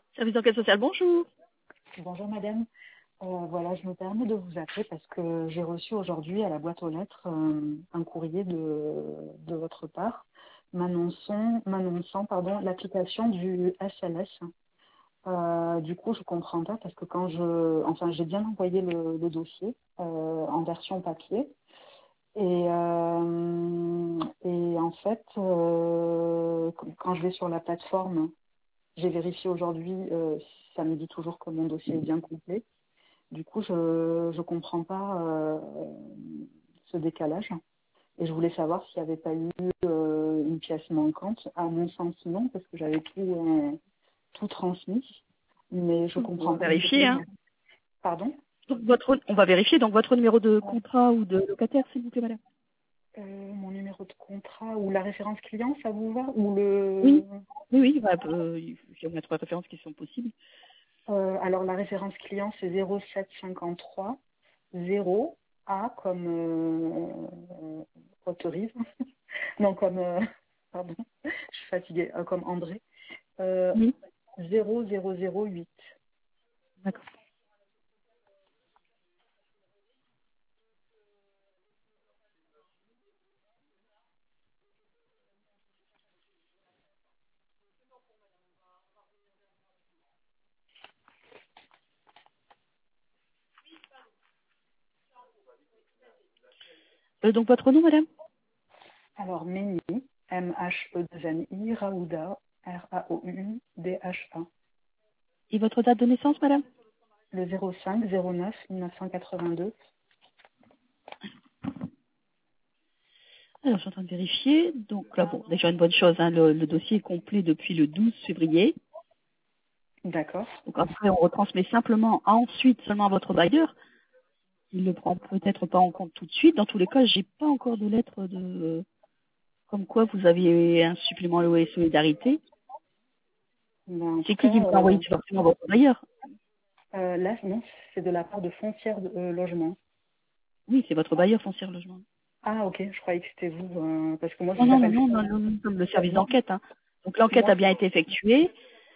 Service d'enquête sociale, bonjour. Bonjour madame. Voilà, je me permets de vous appeler parce que j'ai reçu aujourd'hui à la boîte aux lettres un courrier de votre part m'annonçant l'application du SLS. Du coup, je comprends pas parce que j'ai bien envoyé le dossier en version papier et en fait, quand je vais sur la plateforme, j'ai vérifié aujourd'hui, ça me dit toujours que mon dossier est bien complet. Du coup, je ne comprends pas ce décalage. Et je voulais savoir s'il n'y avait pas eu une pièce manquante. À mon sens, non, parce que j'avais tout transmis. Mais je On comprends va pas. vérifier, hein. Pardon? Donc, on va vérifier donc votre numéro de contrat ou de locataire, s'il vous plaît, madame. Mon numéro de contrat ou la référence client, ça vous va? Ou le... Oui, oui, bah, il faut mettre les références qui sont possibles. Alors, la référence client, c'est 0753 0 A comme autorise. Non, comme... pardon, je suis fatiguée. Comme André. Oui, 0008. d'accord. Donc, votre nom, madame? Alors, Méni, M-H-E-2-N-I, Raouda, R-A-O-U-D-H-A. Et votre date de naissance, madame? Le 05-09 1982. Alors, je suis en train de vérifier. Donc, là, bon, déjà une bonne chose, hein, le dossier est complet depuis le 12 février. D'accord. Donc, après, on retransmet simplement ensuite seulement à votre bailleur. Il le prend peut-être pas en compte tout de suite. Dans tous les cas, j'ai pas encore de lettre de comme quoi vous avez un supplément à loyer solidarité. Ben, en C'est tout qui cas, vous a envoyé ce document, votre bailleur? là, non, c'est de la part de Foncière Logement. Oui, c'est votre bailleur foncière logement. Ah, ok, je croyais que c'était vous, parce que moi, je Non, vous non, non, appelle. non, non, non, nous sommes le service Non, d'enquête, hein. Donc l'enquête moi, a bien été effectuée.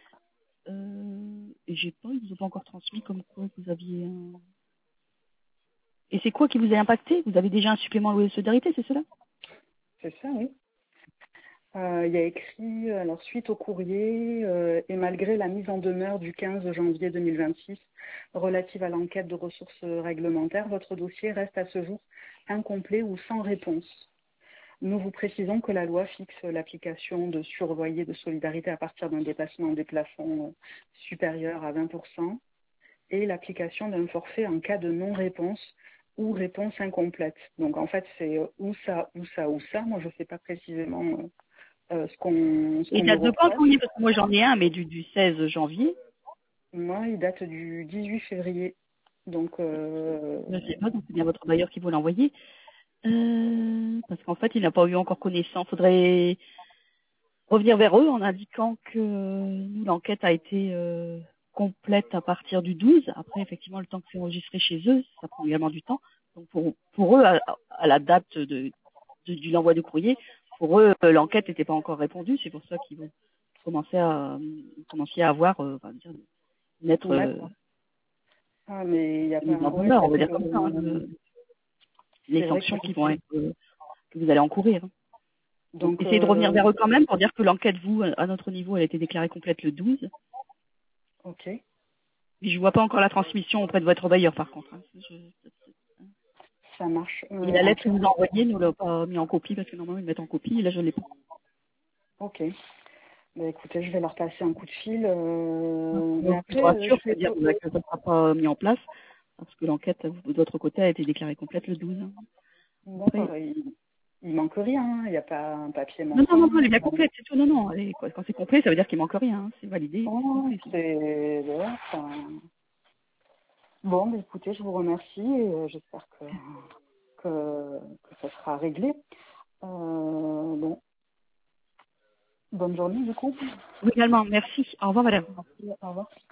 Et j'ai pas, ils vous ont pas encore transmis comme quoi vous aviez un... Et c'est quoi qui vous a impacté? Vous avez déjà un supplément à loyer solidarité, c'est cela? c'est ça, oui. Il y a écrit, alors suite au courrier, et malgré la mise en demeure du 15 janvier 2026 relative à l'enquête de ressources réglementaires, votre dossier reste à ce jour incomplet ou sans réponse. Nous vous précisons que la loi fixe l'application de surloyer de solidarité à partir d'un dépassement des plafonds supérieur à 20% et l'application d'un forfait en cas de non-réponse ou réponse incomplète. Donc en fait, c'est ou ça, ou ça, ou ça. Moi, je ne sais pas précisément ce qu'on Et nous date de quand le reproche. courrier? Parce que moi j'en ai un, mais du 16 janvier. Moi, il date du 18 février. Donc, Je sais pas, donc c'est bien votre bailleur qui vous l'a envoyé. Parce qu'en fait, il n'a pas eu encore connaissance. Faudrait revenir vers eux en indiquant que nous, l'enquête a été complète à partir du 12. Après, effectivement, le temps que c'est enregistré chez eux, ça prend également du temps. Donc pour eux, à la date du l'envoi du courrier, pour eux, l'enquête n'était pas encore répondue. C'est pour ça qu'ils vont commencer à avoir, dire, une lettre d'accord. Ah, mais il n'y a pas... mise en Ouais, demeure, on parce va dire que comme ça, hein, les c'est vrai que... sanctions qui vont être que vous allez encourir. Donc, Donc, essayez de revenir vers eux quand même pour dire que l'enquête, vous, à notre niveau, elle a été déclarée complète le 12. ok, Et je vois pas encore la transmission auprès de votre bailleur, par contre, hein. ça marche. Et la En lettre tout qu'ils vous a envoyée, nous l'a pas mis en copie parce que normalement ils mettent en copie. Et là, je l'ai pas. ok. Bah, écoutez, je vais leur passer un coup de fil. Mais Donc, je vous après, rassure, je fais... c'est-à-dire que ça ne sera pas mis en place parce que l'enquête de votre côté a été déclarée complète le 12. Après, D'accord, il manque rien, hein. Il n'y a pas un papier non, non, non, manquant. non, elle est bien complète, c'est tout. Non, non, quand c'est complet, ça veut dire qu'il manque rien. Hein. C'est validé, c'est Oh, complet. c'est... Voilà, enfin... Bon, bah, écoutez, je vous remercie et j'espère que ça sera réglé. Bon, bonne journée du coup. Oui, également, merci. Au revoir, madame. Merci, au revoir.